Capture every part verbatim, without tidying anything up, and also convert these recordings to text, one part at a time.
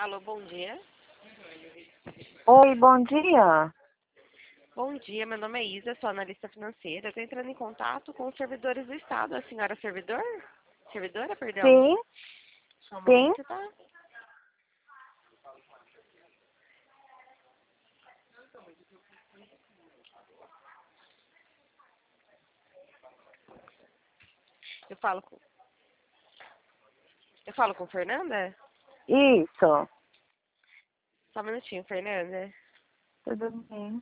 Alô, bom dia. Oi, bom dia. Bom dia, meu nome é Isa, sou analista financeira. Estou entrando em contato com os servidores do Estado. A senhora é servidor? Servidora, perdão? Sim, Só um sim. momento, tá? Eu falo com... Eu falo com Fernanda? Isso. Só um minutinho, Fernanda. Tudo bem.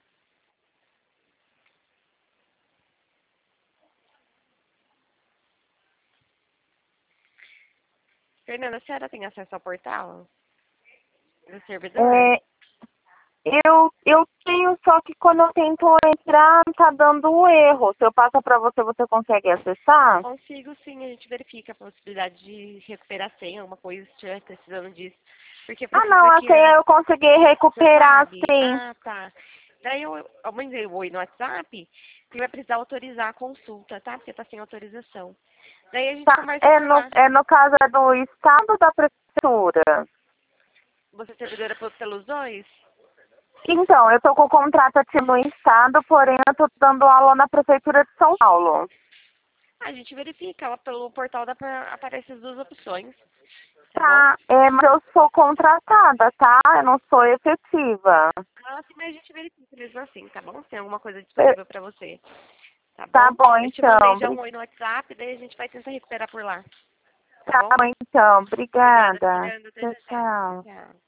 Fernanda, a senhora tem acesso ao portal do servidor? É, eu, eu tenho, só que quando eu tento entrar, tá dando erro. Se eu passo para você, você consegue acessar? Consigo sim, a gente verifica a possibilidade de recuperar a senha, alguma coisa, se estiver precisando disso. Porque Ah, precisa não, a que senha a... eu consegui Você recuperar, sabe? sim. Ah, tá. Daí eu, eu mandei o oi no WhatsApp, que vai precisar autorizar a consulta, tá? Porque tá sem autorização. Daí a gente Tá, conversa é por no, lá. é no caso é do estado ou da prefeitura? Você é servidora pe- pelos dois? Então, eu tô com o contrato ativo no estado, porém eu tô dando aula na prefeitura de São Paulo. A gente verifica, lá pelo portal dá pra, aparece as duas opções, tá bom? Tá, é, mas eu sou contratada, tá? Eu não sou efetiva. Ah, sim, mas a gente verifica mesmo assim, tá bom? Se tem alguma coisa É, disponível pra você, tá tá bom? bom, Eu te mandei então. já um Bri- oi no WhatsApp, daí a gente vai tentar recuperar por lá, tá Tá bom? bom, então. Obrigada, Obrigada. Fernanda. Até Tchau, já. tchau. Tchau.